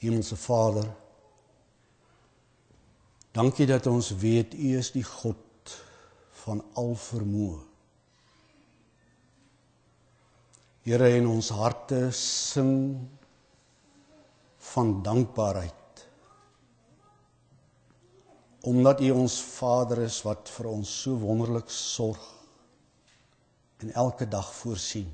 Hemelse Vader, dankie dat ons weet, U is die God van al vermoë. Here, in ons harte sing van dankbaarheid, omdat U ons Vader is wat vir ons so wonderlik sorg en elke dag voorsien.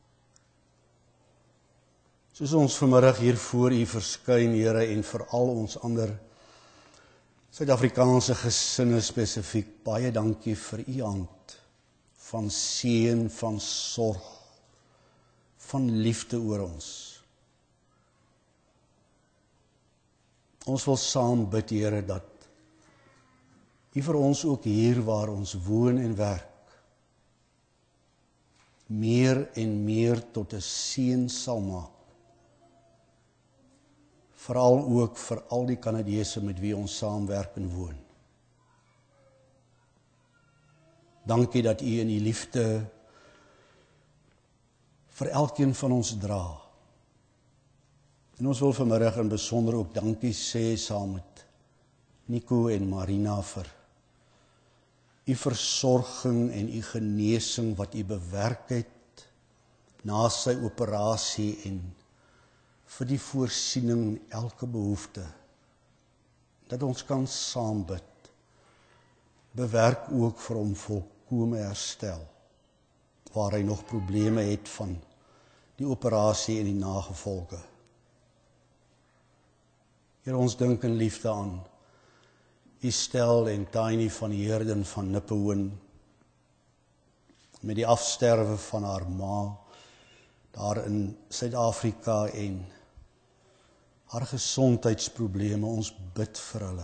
Soos ons vanmiddag hier voor U verskyn, Here, en veral ons ander Suid-Afrikaanse gesinne spesifiek, baie dankie vir U hand van seën, van sorg, van liefde oor ons. Ons wil saam bid, Here, dat U vir ons ook hier waar ons woon en werk, meer en meer tot 'n seën sal maak. Veral ook vir al die Kanadese met wie ons saamwerk en woon. Dankie dat U in U liefde vir elkeen van ons dra. En ons wil vanmiddag in besonder ook dankie sê saam met Nico en Marina vir U versorging en U genesing wat U bewerk het na sy operasie en vir die voorsiening in elke behoefte, dat ons kan saam bid. Bewerk ook vir hom volkome herstel, waar hy nog probleme het van die operasie en die nagevolge. Here, ons dink in liefde aan Estelle en Tiny van Heerden van Nippehoorn, met die afsterwe van haar ma, daar in Suid-Afrika en haar gesondheidsprobleme, ons bid vir hulle.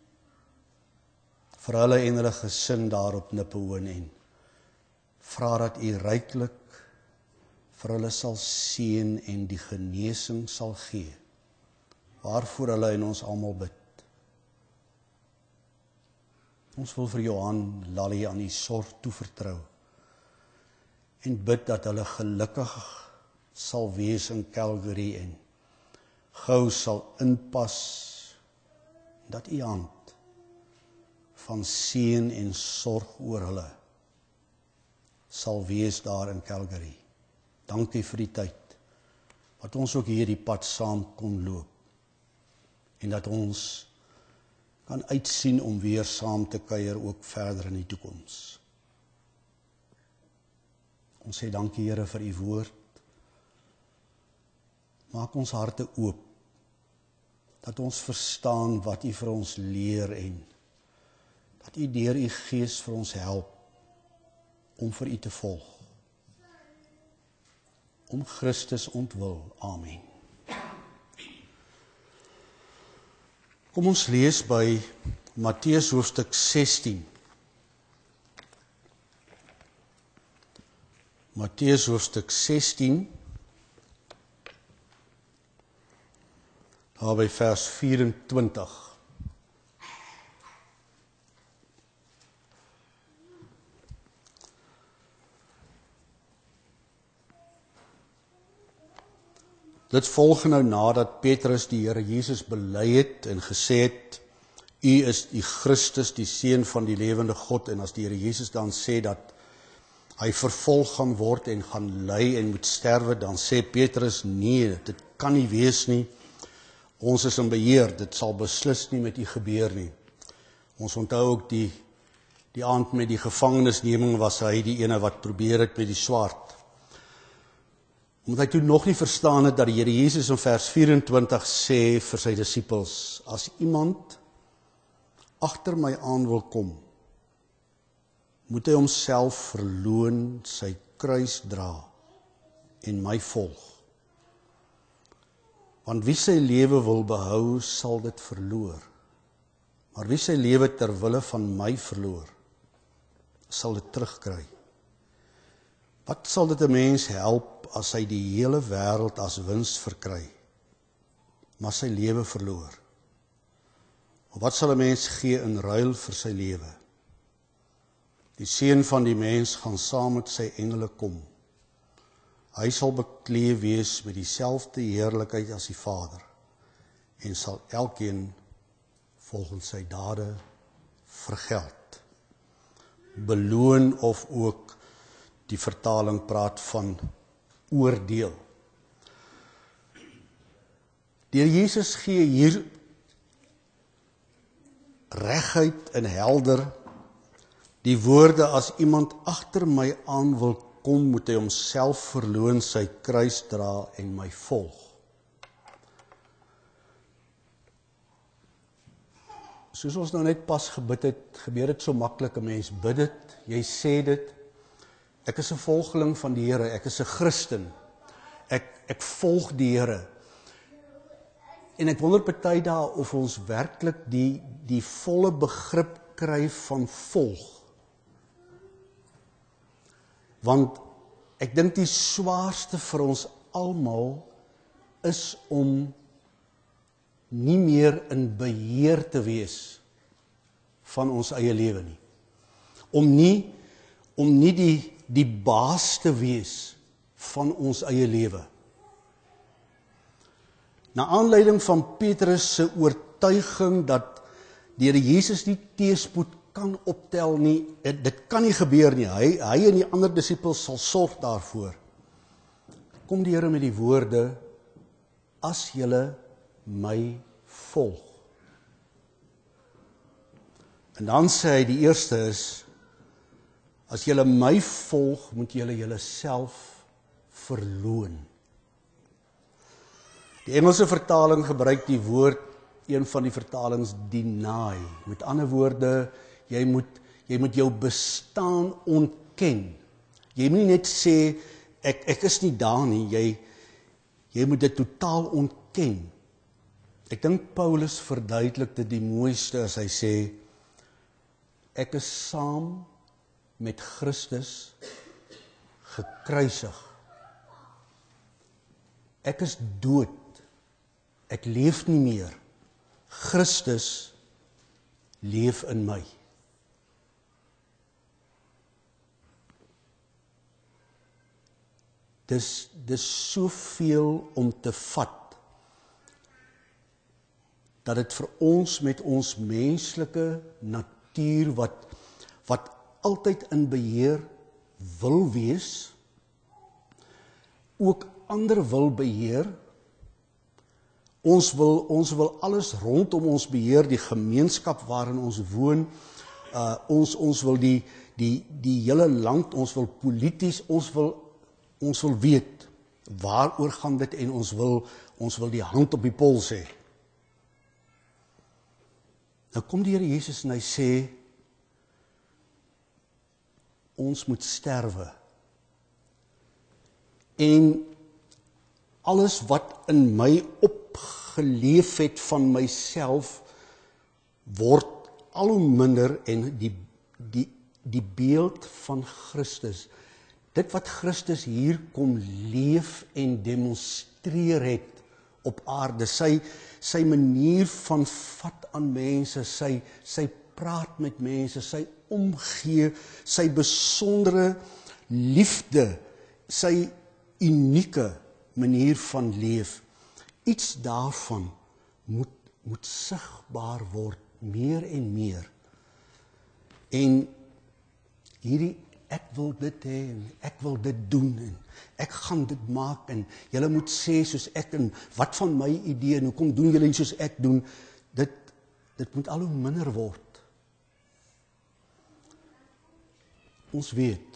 Vir hulle en hulle gesin daar op Nippehoorn en vra dat U ryklik vir hulle sal seën en die genesing sal gee, waarvoor hulle en ons almal bid. Ons wil vir Johan Lally aan U sorg toevertrou en bid dat hulle gelukkig sal wees in Calgary en gou sal inpas, dat U hand van seën en sorg oor hulle sal wees daar in Calgary. Dankie vir die tyd, wat ons ook hier die pad saam kon loop, en dat ons kan uitsien om weer saam te kuier ook verder in die toekoms. Ons sê dankie, Here, vir U woord. Maak ons harte oop, dat ons verstaan wat U vir ons leer en dat U deur U Gees vir ons help om vir U te volg. Om Christus ontwil. Amen. Kom ons lees by Matteus hoofstuk 16. Matteus hoofstuk 16, daar by vers 24. Dit volg nou nadat Petrus die Here Jesus bely het en gesê het, U is die Christus, die Seun van die lewende God, en as die Here Jesus dan sê dat hy vervolg gaan word en gaan ly en moet sterwe, dan sê Petrus, nee, dit kan nie wees nie, ons is in beheer, dit sal beslis nie met U gebeur nie. Ons onthou ook die aand met die gevangenisneming was hy die ene wat probeer het met die swaard. Omdat hy toe nog nie verstaan het dat die Here Jesus in vers 24 sê vir sy disippels, as iemand agter my aan wil kom, moet hy homself verloon, sy kruis dra en my volg. Want wie sy lewe wil behou, sal dit verloor. Maar wie sy lewe ter wille van my verloor, sal dit terugkry. Wat sal dit 'n mens help as hy die hele wêreld as wins verkry, maar sy lewe verloor? Of wat sal 'n mens gee in ruil vir sy lewe? Die Seun van die mens gaan saam met sy engele kom. Hy sal bekleed wees met dieselfde heerlikheid as die Vader. en sal elkeen volgens sy dade vergeld. Beloon of ook die vertaling praat van oordeel. Die Here Jesus gee hier reguit en helder die woorde: as iemand agter my aan wil kom, moet hy homself verloon, sy kruis dra en my volg. Soos ons nou net pas gebid het, gebeur dit so maklik, 'n mens bid dit, jy sê dit, ek is 'n volgeling van die Here, ek is 'n Christen, ek volg die Here. En ek wonder party dae of ons werklik die volle begrip kry van volg. Want ek dink die swaarste vir ons almal is om nie meer in beheer te wees van ons eie lewe nie. Om nie die baas te wees van ons eie lewe. Na aanleiding van Petrus se oortuiging dat die Here Jesus nie teëspoed kan optel nie, dit kan nie gebeur nie, hy en die ander disippels sal sorg daarvoor, kom die Here met die woorde: as julle my volg. En dan sê hy, die eerste is, as julle my volg, moet julle julleself verloon. Die Engelse vertaling gebruik die woord, een van die vertalings, deny. Met ander woorde, jy moet jou bestaan ontken. Jy moet nie net sê, ek is nie daar nie, jy moet dit totaal ontken. Ek dink Paulus verduidelik dit die mooiste as hy sê, ek is saam met Christus gekruisig. Ek is dood. Ek leef nie meer. Christus leef in my. Dis soveel om te vat, dat dit vir ons met ons menslike natuur wat altyd in beheer wil wees, ook ander wil beheer. Ons wil alles rondom ons beheer, die gemeenskap waarin ons woon, ons wil die hele land, ons wil polities, ons wil weet, waaroor gaan dit, en ons wil die hand op die pols hê. Nou kom die Here Jesus en hy sê, ons moet sterwe. En alles wat in my opgeleef het van myself, word al hoe minder, en die beeld van Christus, dit wat Christus hier kom leef en demonstreer het op aarde, sy manier van vat aan mense, sy praat met mense, sy omgee, sy besondere liefde, sy unieke manier van leef, iets daarvan moet sigbaar word, meer en meer. En hierdie, ek wil dit hê, en ek wil dit doen, en ek gaan dit maak, en julle moet sê soos ek, en wat van my idee, en hoekom doen julle nie soos ek doen, dit moet al hoe minder word. Ons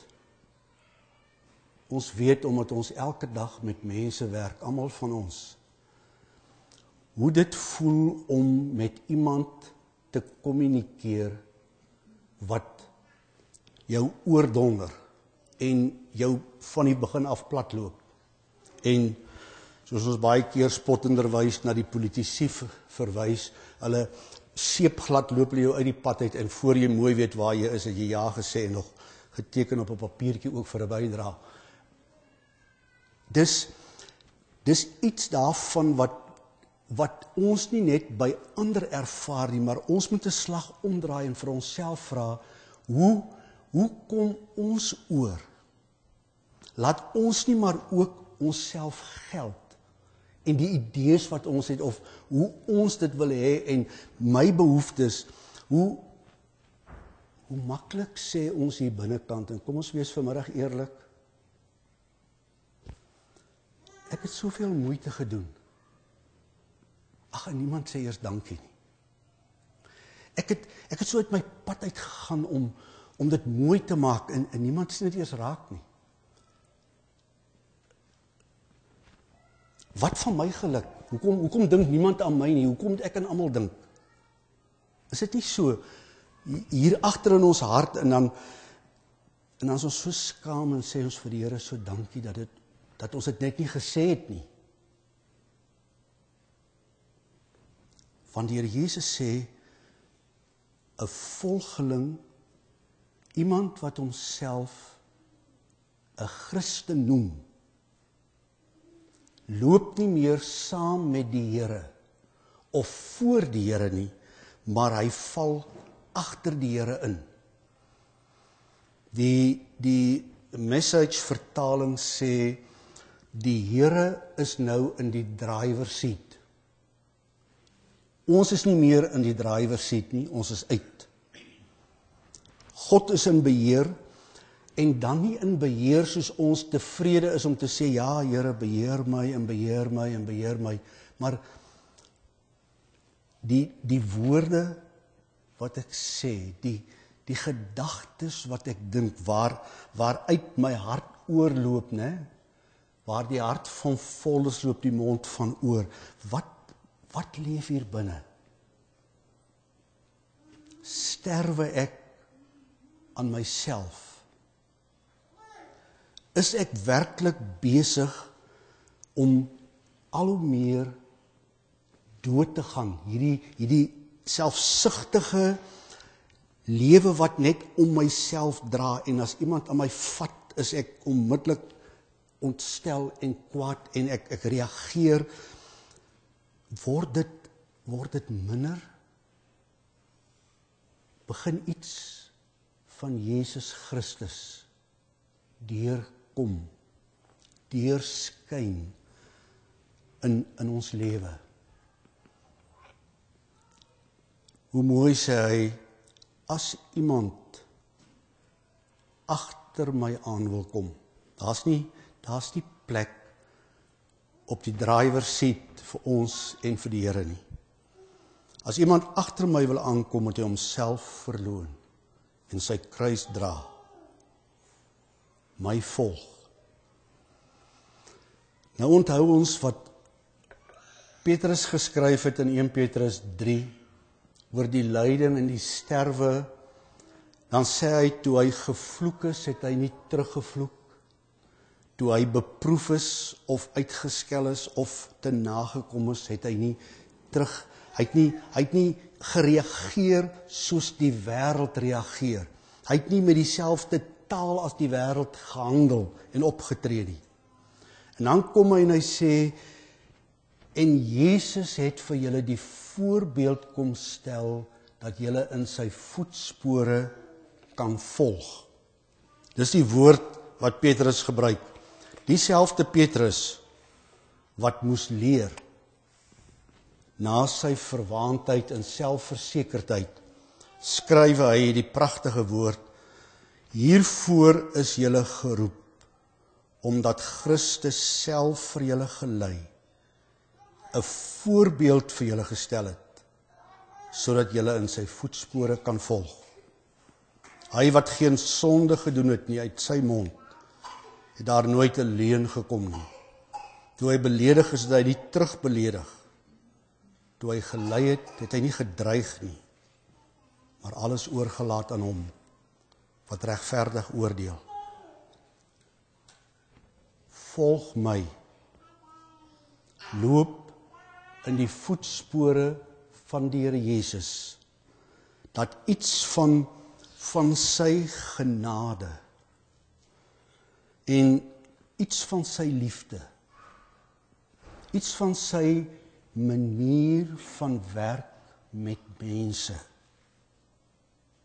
weet omdat ons elke dag met mense werk, almal van ons, hoe dit voel om met iemand te kommunikeer wat jou oordonder en jou van die begin af platloop. En soos ons baie keer spottenderwys na die politici verwys, hulle seepglad loop hulle jou uit die pad uit, en voor jy mooi weet waar jy is, het jy ja gesê en nog geteken op 'n papiertjie ook vir 'n bydra. Dis iets daarvan wat ons nie net by ander ervaar nie, maar ons moet 'n slag omdraai en vir onsself vra, hoe kom ons oor? Laat ons nie maar ook onsself geld en die idees wat ons het, of hoe ons dit wil hê, en my behoeftes, hoe maklik sê ons hier binnekant, en kom ons wees vanmiddag eerlik, ek het soveel moeite gedoen. Ag, en niemand sê eers dankie nie. Ek het so uit my pad uitgegaan om dit mooi te maak, en niemand sien dit eers raak nie. Wat van my geluk? Hoekom dink niemand aan my nie? Hoekom moet ek aan almal dink? Is dit nie so? Hier agter in ons hart, en dan is ons so skaam, en sê ons vir die Here so dankie, dat ons dit net nie gesê het nie. Want die Here Jesus sê, 'n volgeling, iemand wat homself 'n Christen noem, loop nie meer saam met die Here of voor die Here nie, maar hy val agter die Here in. Die Message vertaling sê, die Here is nou in die driver seat. Ons is nie meer in die driver seat nie, ons is uit. God is in beheer, en dan nie in beheer soos ons tevrede is om te sê, ja Here, beheer my, en beheer my, en beheer my, maar die woorde wat ek sê, die gedagtes wat ek dink, waaruit my hart oorloop, né? Waar die hart van vol is, loop die mond van oor. Wat leef hier binne? Sterwe ek aan myself? Is ek werklik besig om al hoe meer dood te gaan? Hierdie selfsugtige lewe wat net om myself dra, en as iemand aan my vat, is ek onmiddellik ontstel en kwaad, en ek reageer. Word dit minder? Begin iets van Jesus Christus deurkom, deurskyn in ons lewe. Hoe mooi sê hy, as iemand agter my aan wil kom, daar's nie plek op die driver seat vir ons en vir die Here nie. As iemand agter my wil aankom, moet hy homself verloon en sy kruis dra, my volg. Nou onthou ons wat Petrus geskryf het in 1 Petrus 3, oor die lyding en die sterwe. Dan sê hy, toe hy gevloek is, het hy nie teruggevloek. Toe hy beproef is, of uitgeskel is, of te nagekom is, het hy nie terug, hy het nie gereageer soos die wêreld reageer. Hy het nie met dieselfde taal as die wêreld gehandel en opgetree nie. En dan kom hy en hy sê, en Jesus het vir julle die voorbeeld kom stel, dat julle in sy voetspore kan volg. Dis die woord wat Petrus gebruik. Dieselfde Petrus wat moes leer na sy verwaandheid en selfversekerdheid, skryf hy die pragtige woord, hiervoor is julle geroep, omdat Christus self vir julle gelei, 'n voorbeeld vir julle gestel het, sodat julle in sy voetspore kan volg. Hy wat geen sonde gedoen het nie, uit sy mond het daar nooit 'n leuen gekom nie. Toe hy beledig is, het hy nie terugbeledig. Toe hy gelei het, het hy nie gedreig nie, maar alles oorgelaat aan hom, wat regverdig oordeel. Volg my, loop in die voetspore van die Here Jesus, dat iets van sy genade en iets van sy liefde, iets van sy manier van werk met mense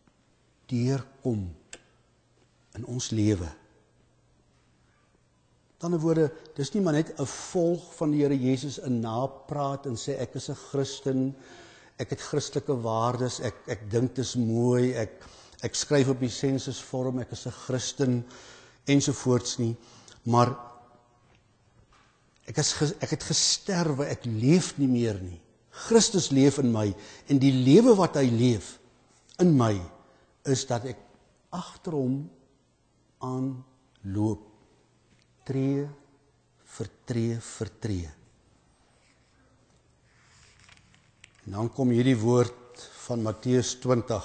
deurkom in ons lewe. Met ander woorde, dis nie maar net 'n volg van die Here Jesus, 'n napraat en sê ek is 'n Christen, ek het Christelike waardes, ek dink dis mooi, ek skryf op die sensusvorm, ek is 'n Christen, ensovoorts nie, maar ek het gesterwe, ek leef nie meer nie. Christus leef in my, en die lewe wat hy leef in my, is dat ek agter hom aanloop, tree vir tree vir tree. En dan kom hierdie woord van Matteus 20,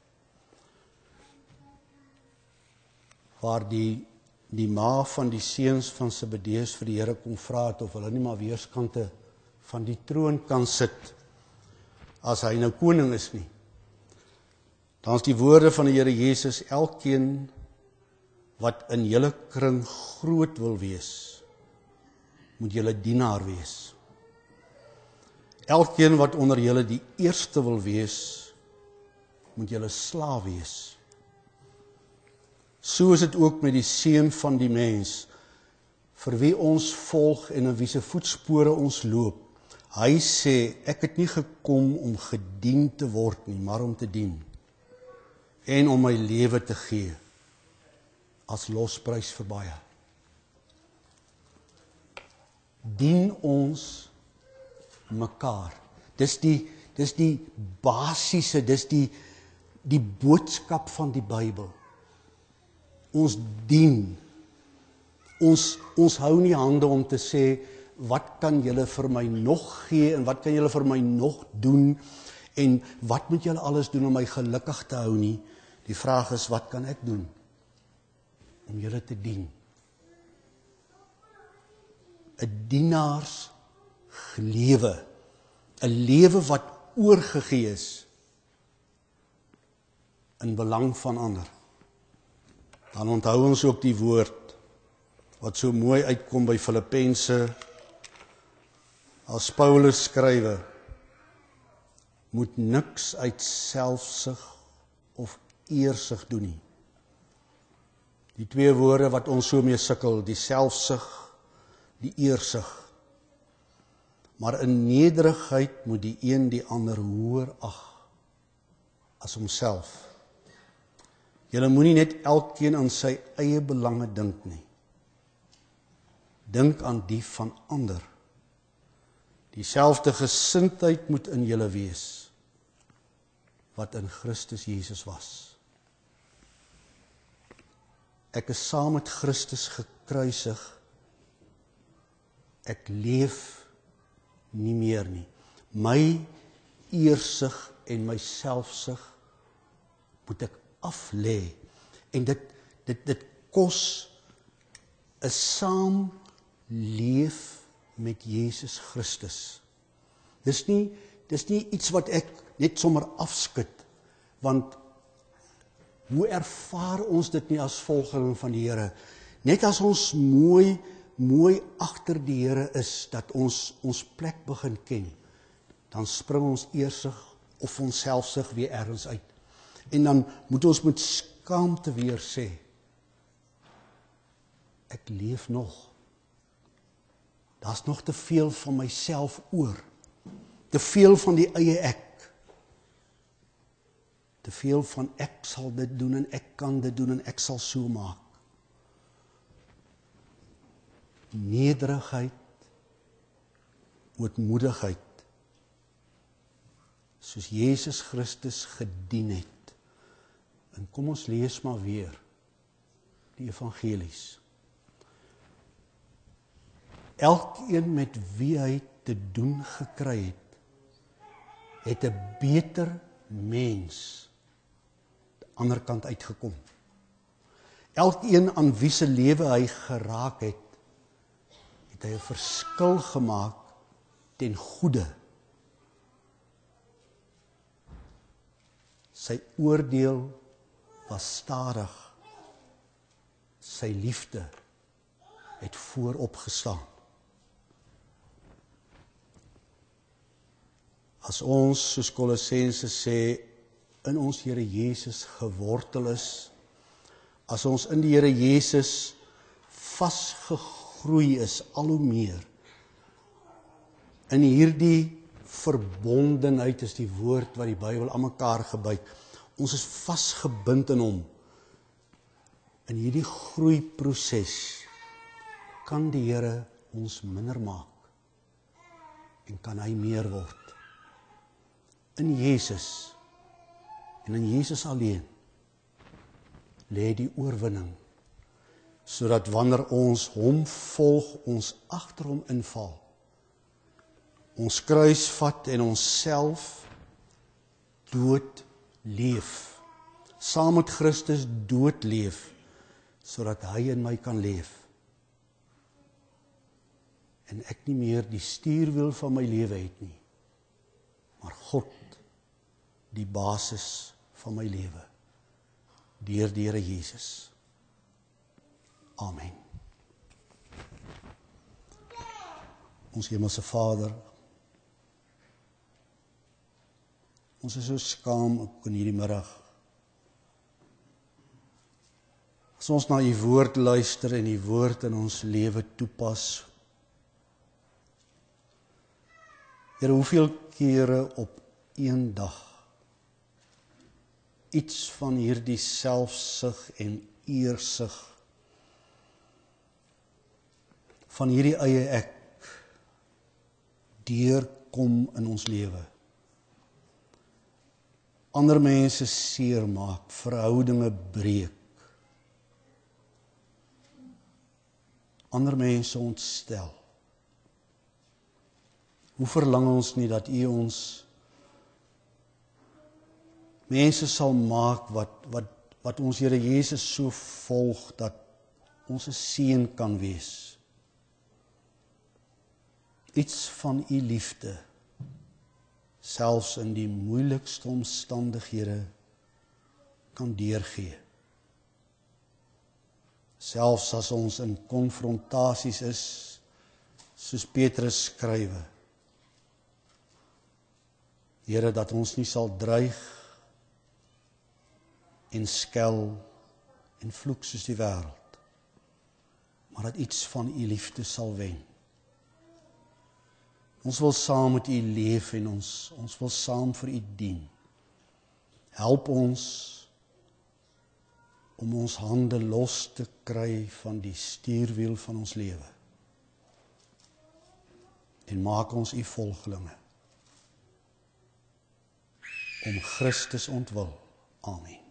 waar die ma van die seuns van Zebedeus vir die Here kom vra het of hulle nie maar weerskante van die troon kan sit, as hy nou koning is nie. Dan is die woorde van die Here Jesus, elkeen wat in julle kring groot wil wees, moet julle dienaar wees. Elkeen wat onder julle die eerste wil wees, moet julle slaaf wees. So is dit ook met die seun van die mens, vir wie ons volg en in wie se voetspore ons loop. Hy sê, ek het nie gekom om gedien te word nie, maar om te dien, en om my lewe te gee, as losprys vir baie. Dien ons mekaar. Dis die basiese, dis die boodskap van die Bybel. Ons dien. Ons hou nie hande om te sê, wat kan julle vir my nog gee, en wat kan julle vir my nog doen, en wat moet julle alles doen om my gelukkig te hou nie. Die vraag is, wat kan ek doen om julle te dien? 'n dienaars lewe, 'n lewe wat oorgegee is in belang van ander. Dan onthou ons ook die woord wat so mooi uitkom by Filippense, as Paulus skrywe, moet niks uit selfsug of eersug doen nie. Die twee woorde wat ons so mee sukkel, die selfsug, die eersug. Maar in nederigheid moet die een die ander hoër ag as homself. Julle moenie net elkeen aan sy eie belange dink nie. Dink aan die van ander. Dieselfde gesindheid moet in julle wees, wat in Christus Jesus was. Ek is saam met Christus gekruisig, ek leef nie meer nie. My eersug en my selfsug moet ek aflê. En dit kos 'n saam leef met Jesus Christus. Dis nie iets wat ek net sommer afskud, want hoe ervaar ons dit nie as volgeling van die Here? Net as ons mooi agter die Here is, dat ons plek begin ken, dan spring ons eersig of ons selfsug weer ergens uit. En dan moet ons met skaamte weer sê, ek leef nog. Daar's nog te veel van myself oor. Te veel van die eie ek. Te veel van ek sal dit doen en ek kan dit doen en ek sal so maak. Nederigheid, ootmoedigheid, soos Jesus Christus gedien het. En kom ons lees maar weer die evangelies. Elkeen met wie hy te doen gekry het 'n beter mens aan die ander kant uitgekom. Elkeen aan wie se lewe hy geraak het hy 'n verskil gemaak ten goeie. Sy oordeel was stadig. Sy liefde het voorop gestaan. As ons, soos Kolossense sê, in ons Here Jesus gewortel is, as ons in die Here Jesus vasgegoed groei is al hoe meer. In hierdie verbondenheid is die woord wat die Bybel aan mekaar gebyt. Ons is vasgebind in hom. In hierdie groeiproses kan die Here ons minder maak en kan hy meer word. In Jesus en in Jesus alleen lê die oorwinning, sodat wanneer ons hom volg, ons agter hom inval, ons kruis vat en ons self dood leef, saam met Christus dood leef, sodat hy in my kan leef. En ek nie meer die stuurwiel van my lewe het nie, maar God, die basis van my lewe, deur die Here Jesus. Amen. Ons Hemelse Vader, ons is so skaam ook in hierdie middag. As ons na u woord luister en die woord in ons lewe toepas, Here, hoeveel kere op een dag iets van hierdie selfsug en eersug, van hierdie eie ek, deurkom in ons lewe. Ander mense seermaak, verhoudinge breek. Ander mense ontstel. Hoe verlang ons nie dat u ons mense sal maak wat ons Here Jesus so volg, dat ons 'n seën kan wees. Iets van u liefde, selfs in die moeilikste omstandighede, kan deurgee. Selfs as ons in konfrontasies is, soos Petrus skrywe. Here, dat ons nie sal dreig en skel en vloek soos die wêreld, maar dat iets van u liefde sal wen. Ons wil saam met u leef en ons wil saam vir u dien. Help ons om ons hande los te kry van die stuurwiel van ons lewe. En maak ons u volgelinge. Om Christus ontwil. Amen.